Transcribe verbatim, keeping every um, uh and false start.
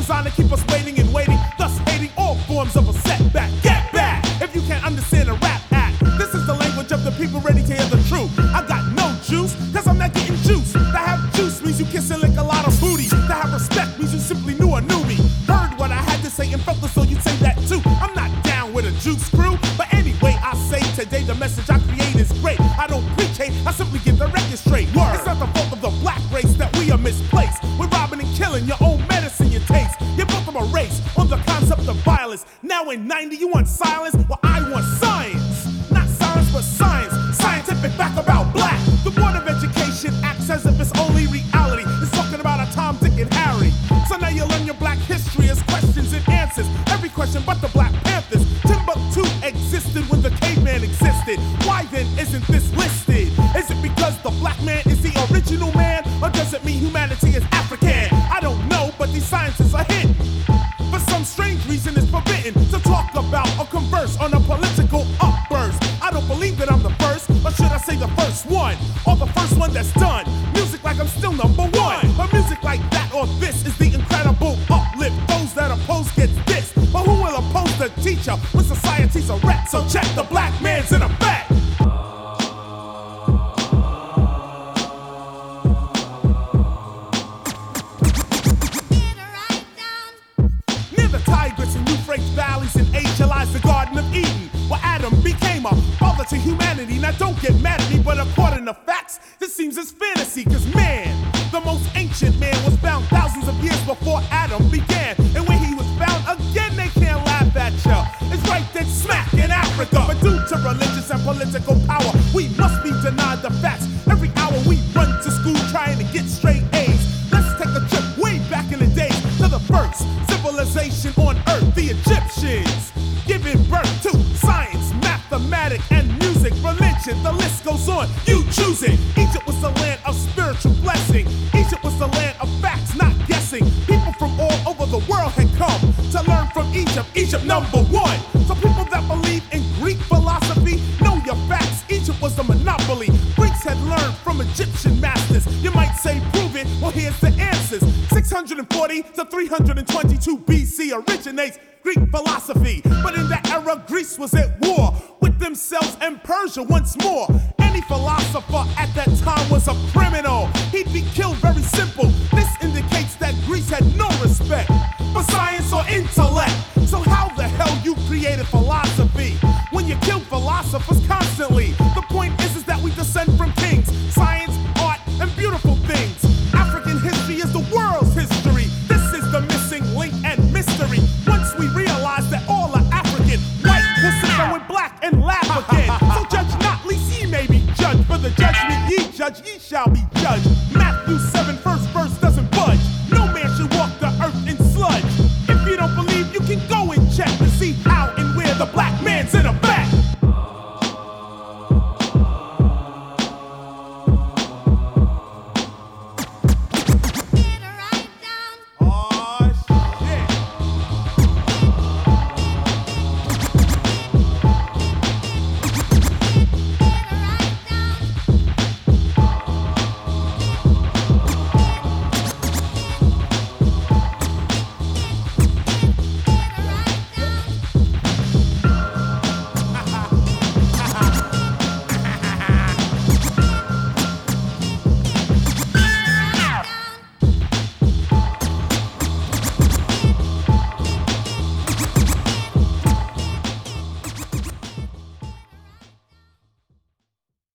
designed to keep us waiting and waiting, thus hating all forms of a setback. Get back if you can't understand a rap act. This is the language of the people ready to hear the truth. I got no juice, cause I'm not getting juice. To have juice means you kiss and lick a lot of booty. To have respect means you simply knew or knew me. Heard what I had to say and felt as though you'd say that too. I'm not down with a juice crew, but anyway, I say today the message I create is great. I don't preach hate, I simply get the record straight. Word. It's not the fault of the black race that we are misplaced. We're robbing and killing your own medicine, your taste. You built them a race on the concept of violence. Now in ninety you want silence, well I want science. Not science but science, scientific fact about black. The Board of Education acts as if it's only reality. It's talking about a Tom, Dick, and Harry. So now you learn your black history as questions and answers. Every question but the Black Panthers. Timbuktu existed when the caveman existed. Why then isn't this listed? Is it because the black man is the original man? Or does it mean humanity is African? I don't know, but these sciences are hidden. For some strange reason it's forbidden to talk about or converse on a political upburst. I don't believe that I'm the first, or should I say the first one? Or the first one that's done. Music like I'm still number one. But music like that or this is the incredible uplift. Those that oppose get this. But who will oppose the teacher when society's a wreck? So check the black man's in effect. Valleys in Asia lies the Garden of Eden, where Adam became a father to humanity. Now don't get mad at me, but according to facts, this seems as fantasy. Cause man, the most ancient man was found thousands of years before Adam began. And when he was found, again they can't laugh at ya. It's right then smack in Africa. But due to religious and political power, we must be denied the facts. Every hour we run to school trying to get straight A's. Let's take a trip way back in the days to the first civilization on earth, the Egyptians, giving birth to science, mathematics, and music, religion, the list goes on, you choose it. Egypt was the land of spiritual blessing. Egypt was the land of facts, not guessing. People from all over the world had come to learn from Egypt, Egypt number one. So people that believe in Greek philosophy, know your facts, Egypt was the monopoly. Greeks had learned from Egyptian masters. You might say prove it, well here's the answers. six hundred forty to three hundred twenty-two B C originates Greek philosophy. But in that era, Greece was at war with themselves and Persia once more. Any philosopher at that time was a criminal. He'd be killed very simple.